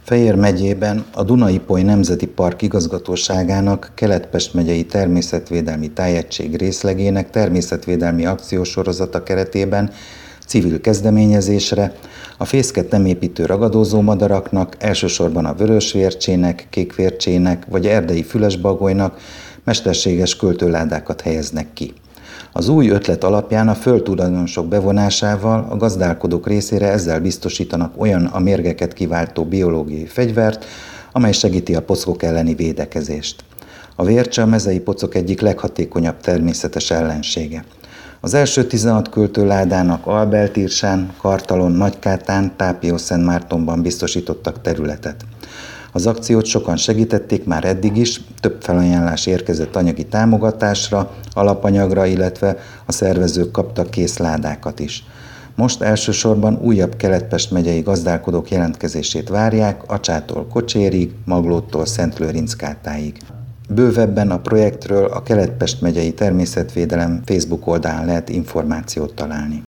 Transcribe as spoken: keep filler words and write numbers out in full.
Fejér megyében a Duna-Ipoly Nemzeti Park igazgatóságának Kelet-Pest megyei természetvédelmi tájegység részlegének természetvédelmi akciósorozata keretében civil kezdeményezésre a fészket nem építő ragadozó madaraknak, elsősorban a vörösvércsének, kékvércsének vagy erdei fülesbagolynak mesterséges költőládákat helyeznek ki. Az új ötlet alapján a földtulajdonosok bevonásával a gazdálkodók részére ezzel biztosítanak olyan a mérgeket kiváltó biológiai fegyvert, amely segíti a pockok elleni védekezést. A vércse a mezei pocok egyik leghatékonyabb természetes ellensége. Az első tizenhat költőládának Albeltírsán, Kartalon, Nagykátán, Tápiószentmártonban biztosítottak területet. Az akciót sokan segítették már eddig is, több felajánlás érkezett anyagi támogatásra, alapanyagra, illetve a szervezők kaptak kész ládákat is. Most elsősorban újabb Kelet-Pest megyei gazdálkodók jelentkezését várják, Acsától Kocsérig, Maglódtól Szentlőrinckátáig. Bővebben a projektről a Kelet-Pest megyei természetvédelem Facebook oldalán lehet információt találni.